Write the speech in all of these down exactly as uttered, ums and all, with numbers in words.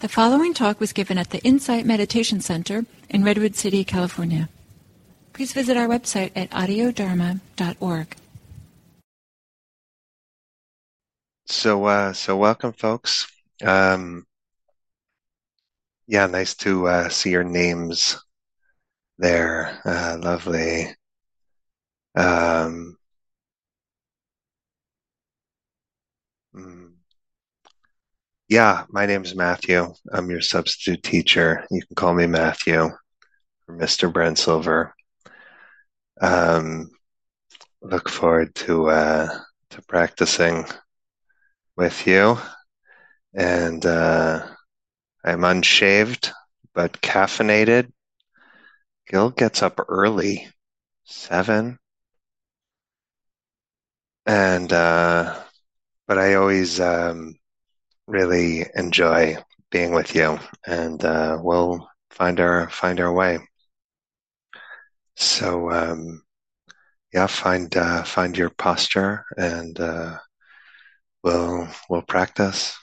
The following talk was given at the Insight Meditation Center in Redwood City, California. Please visit our website at audio dharma dot org. So, uh, so welcome, folks. Um, yeah, nice to uh, see your names there. Uh, lovely. Um, mm, yeah, my name is Matthew. I'm your substitute teacher. You can call me Matthew or Mister Brent Silver. Um, look forward to uh, to practicing with you. And uh, I'm unshaved but caffeinated. Gil gets up early, seven. And uh, but I always um, really enjoy being with you, and uh, we'll find our find our way. So um, yeah, find uh, find your posture, and uh, we'll we'll practice.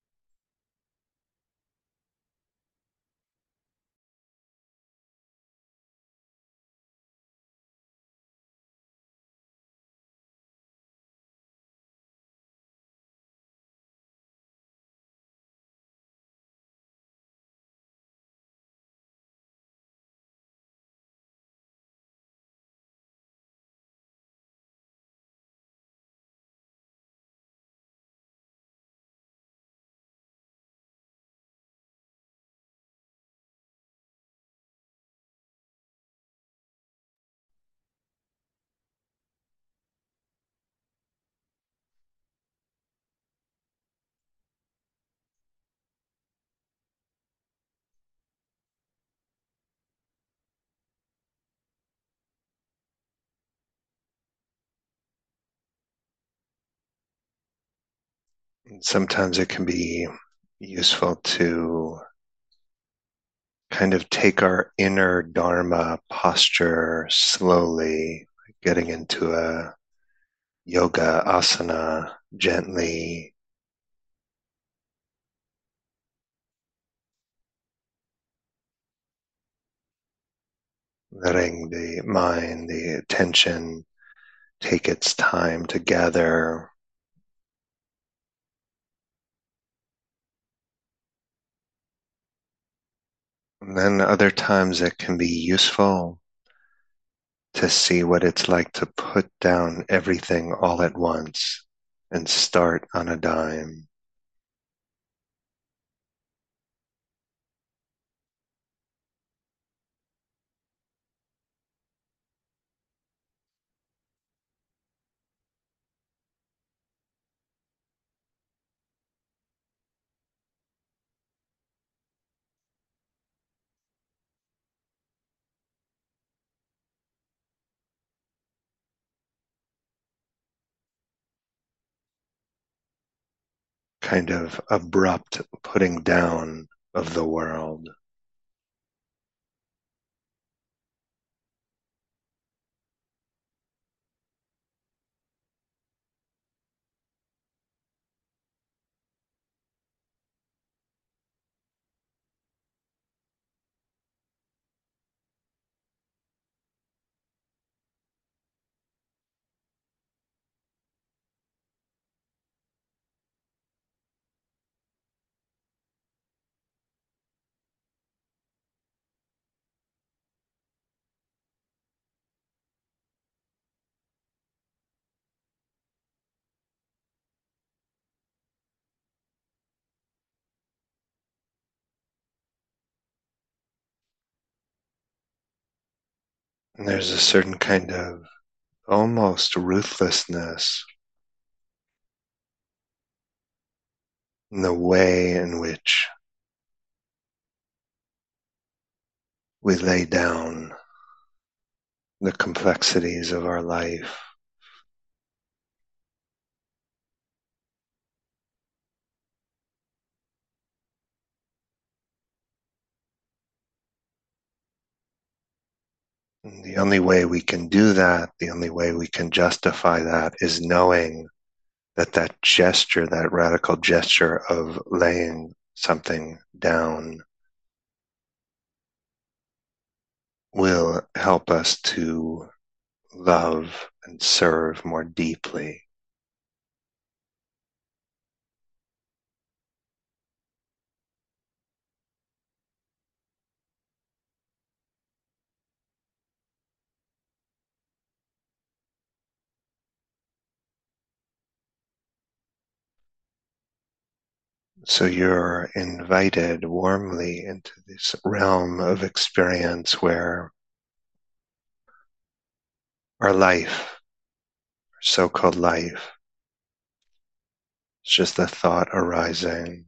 Sometimes it can be useful to kind of take our inner Dharma posture slowly, getting into a yoga asana gently, letting the mind, the attention take its time to gather. And then other times it can be useful to see what it's like to put down everything all at once and start on a dime. Kind of abrupt putting down of the world. And there's a certain kind of almost ruthlessness in the way in which we lay down the complexities of our life. And the only way we can do that, the only way we can justify that is knowing that that gesture, that radical gesture of laying something down will help us to love and serve more deeply. So you're invited warmly into this realm of experience where our life, our so-called life, is just a thought arising.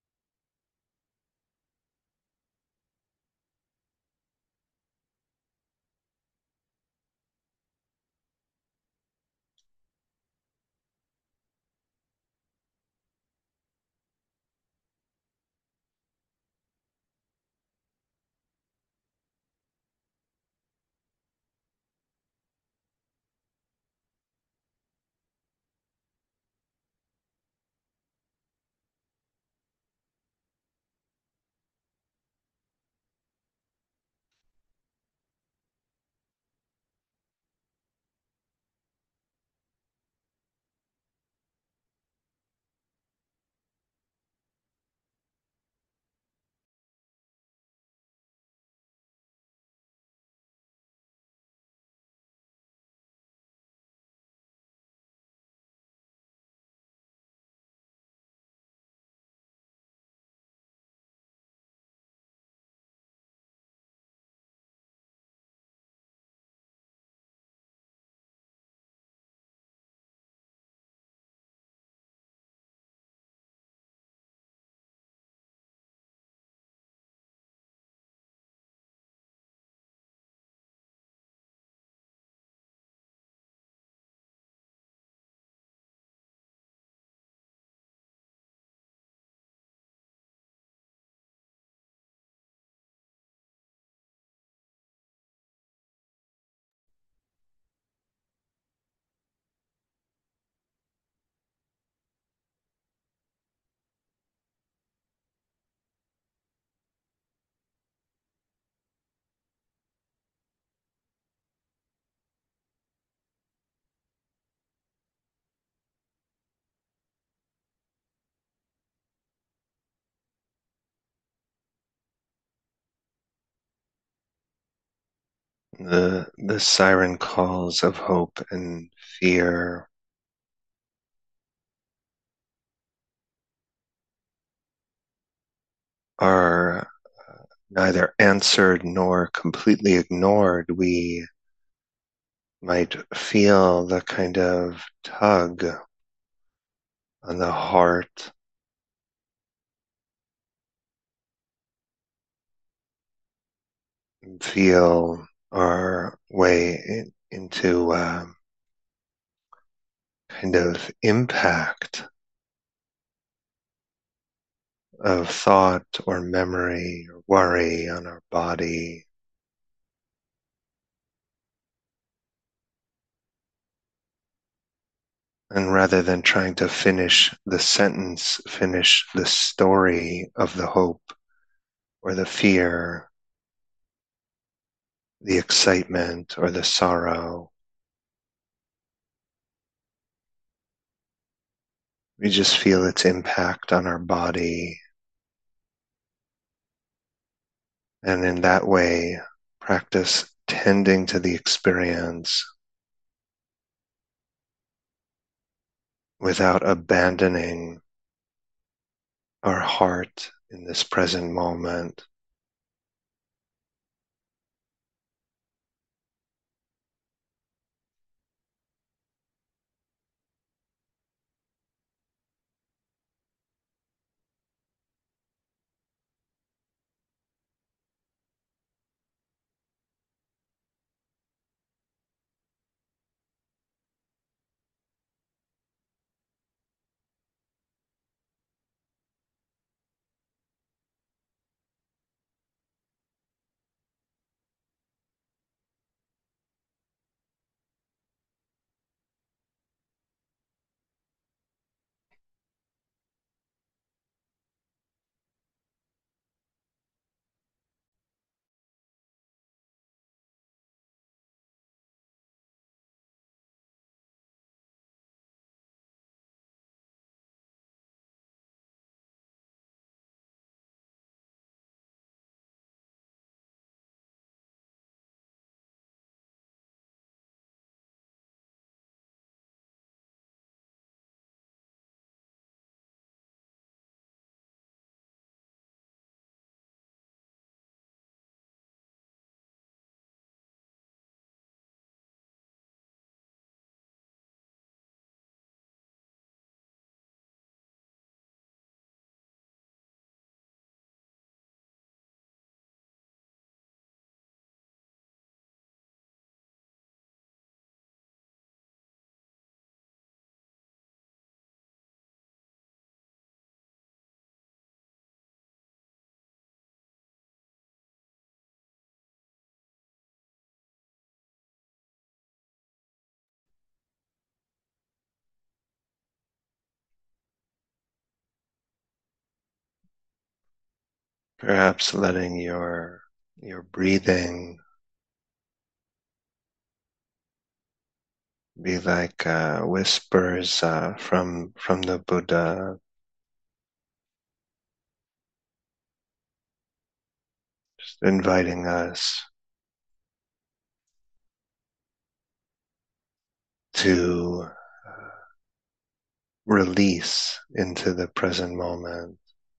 The, the siren calls of hope and fear are neither answered nor completely ignored. We might feel the kind of tug on the heart, feel our way in, into uh, kind of impact of thought or memory or worry on our body. And rather than trying to finish the sentence, finish the story of the hope or the fear, the excitement or the sorrow, we just feel its impact on our body. And in that way, practice tending to the experience without abandoning our heart in this present moment. Perhaps letting your your breathing be like uh, whispers uh, from from the Buddha, just inviting us to uh, release into the present moment.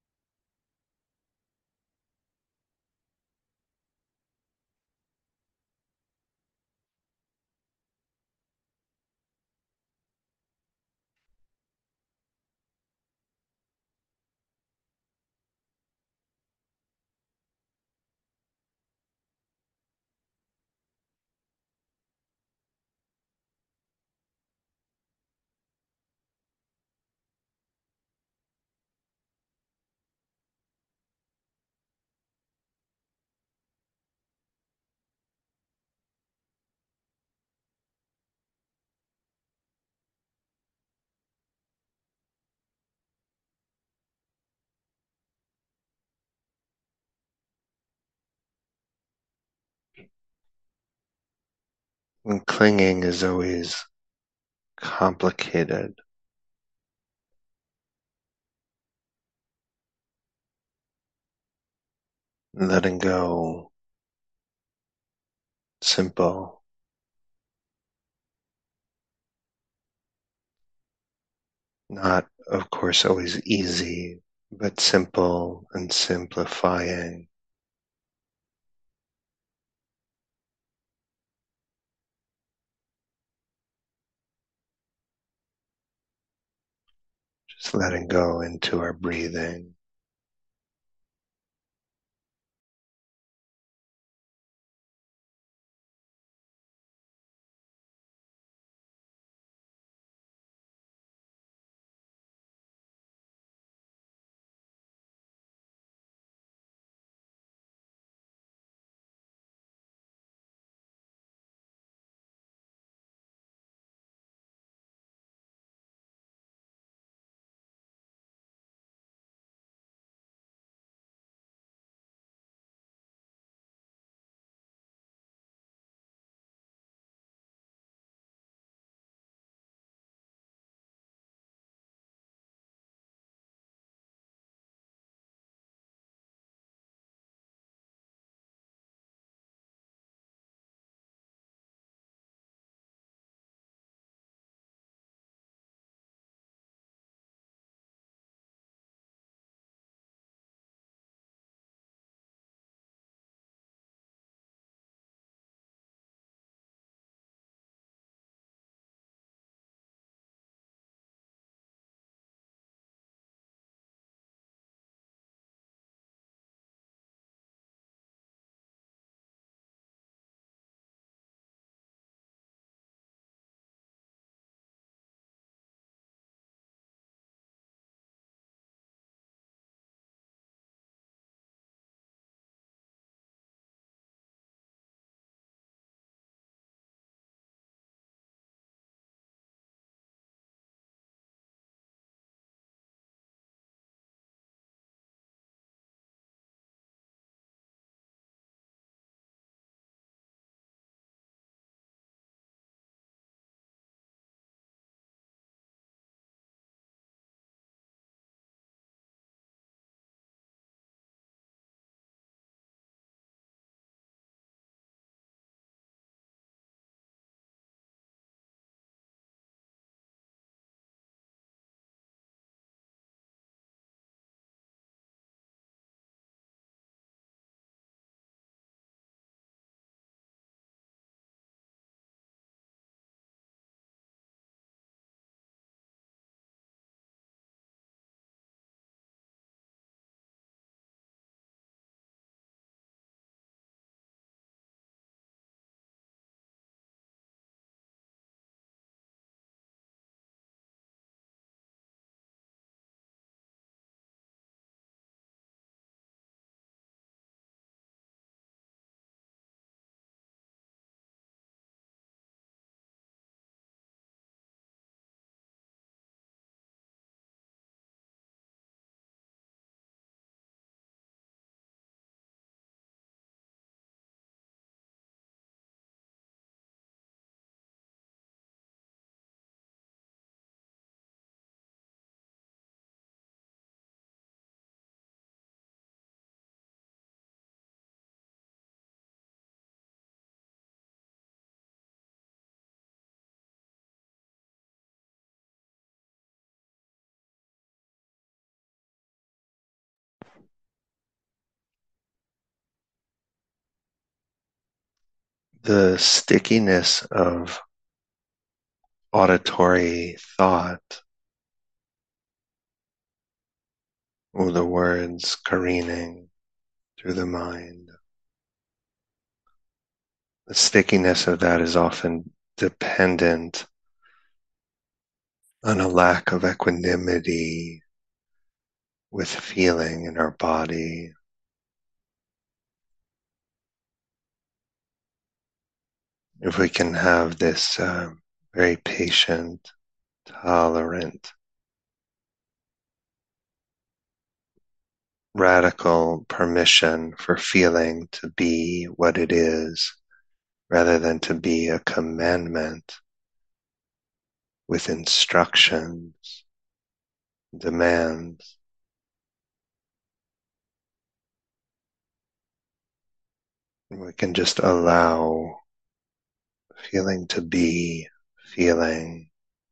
And clinging is always complicated. Letting go, simple. Not, of course, always easy, but simple and simplifying. Just letting go into our breathing. the stickiness of auditory thought, or the words careening through the mind. The stickiness of that is often dependent on a lack of equanimity with feeling in our body. If we can have this uh, very patient, tolerant, radical permission for feeling to be what it is, rather than to be a commandment with instructions, demands. We can just allow feeling to be feeling.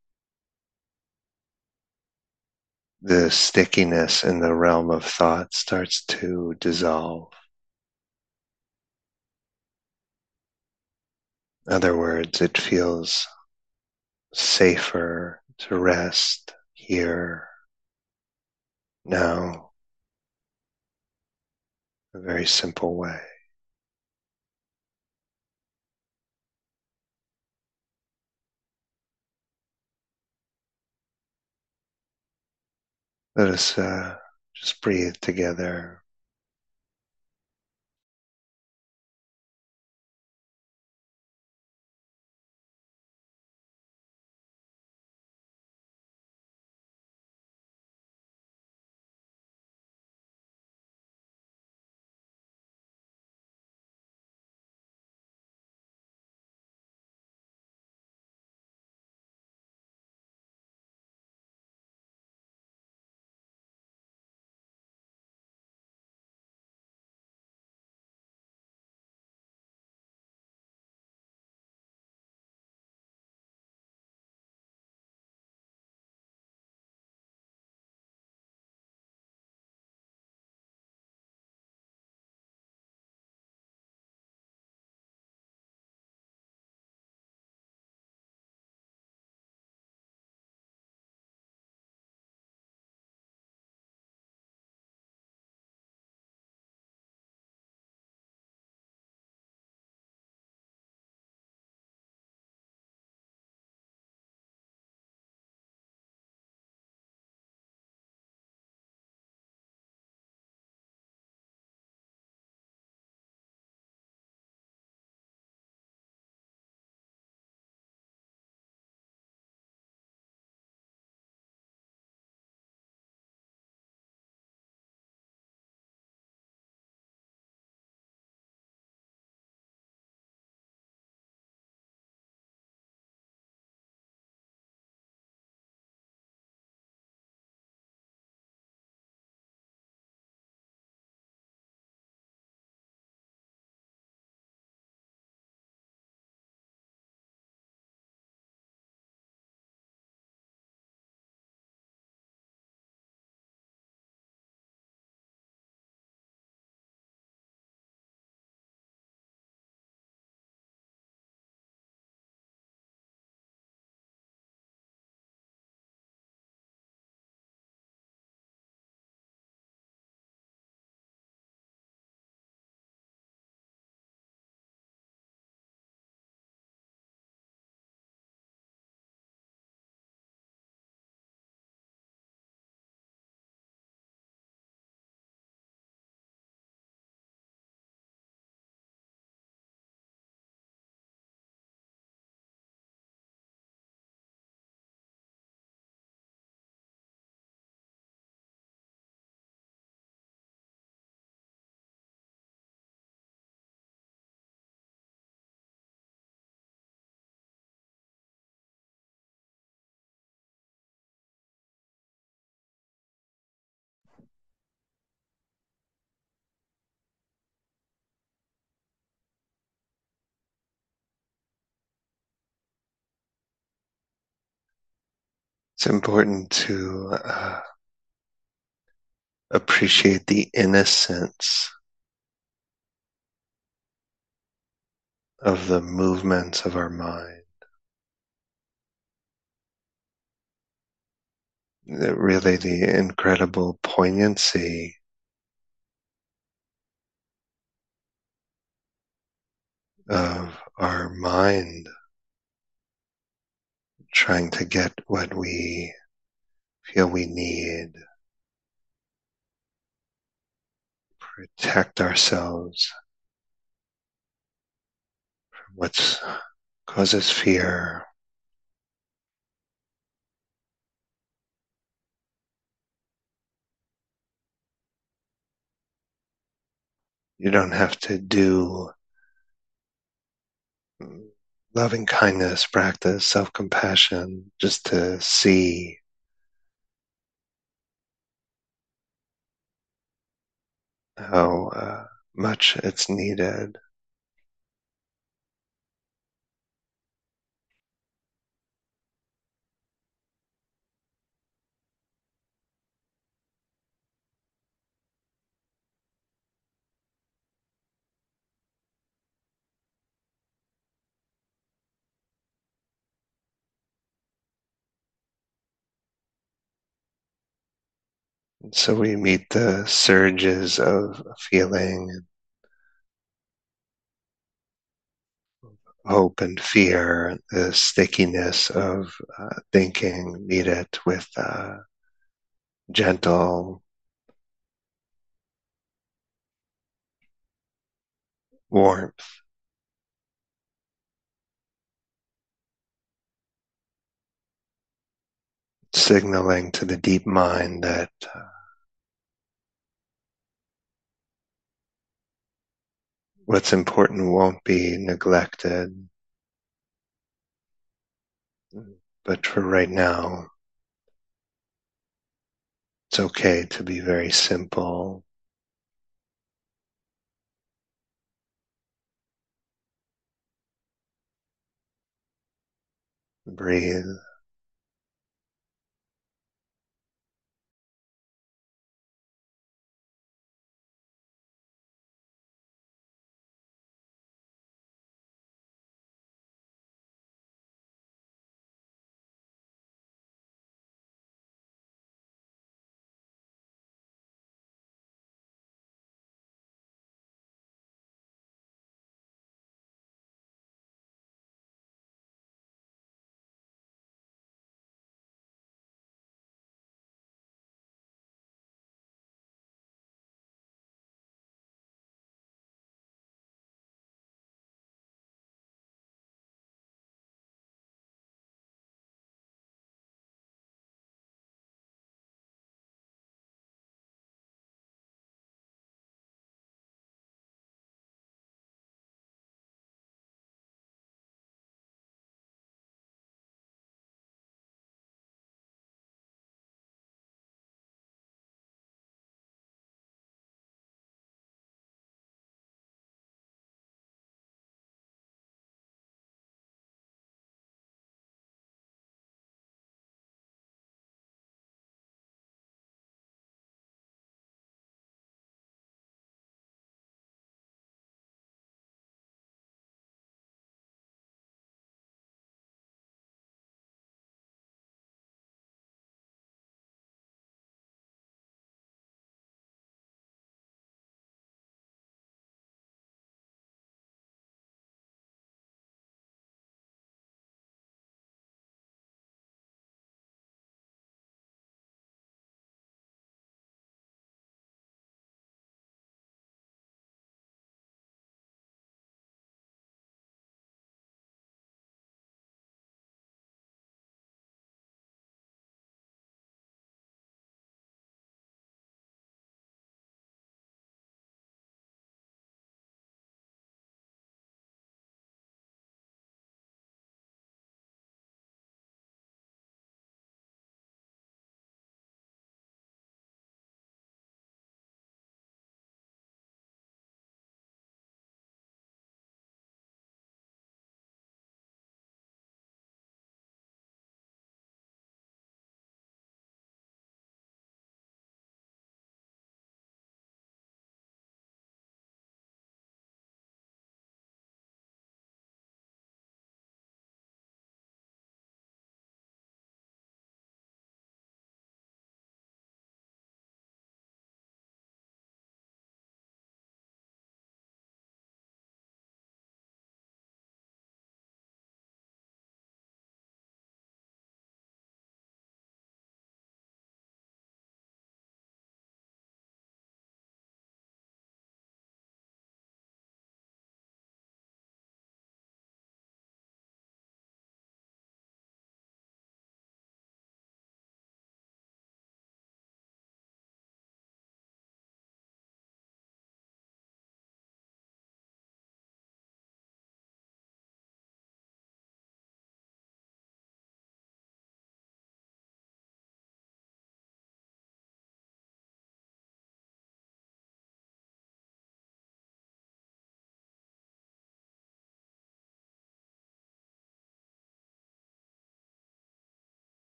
The stickiness in the realm of thought starts to dissolve. In other words, it feels safer to rest here, now, a very simple way. Let us uh, just breathe together. It's important to uh, appreciate the innocence of the movements of our mind. Really, the incredible poignancy of our mind trying to get what we feel we need, protect ourselves from what causes fear. You don't have to do loving kindness practice, self-compassion, just to see how uh, much it's needed. So we meet the surges of feeling, hope and fear, the stickiness of uh, thinking, meet it with uh, gentle warmth, signaling to the deep mind that uh, what's important won't be neglected, but for right now, it's okay to be very simple. Breathe.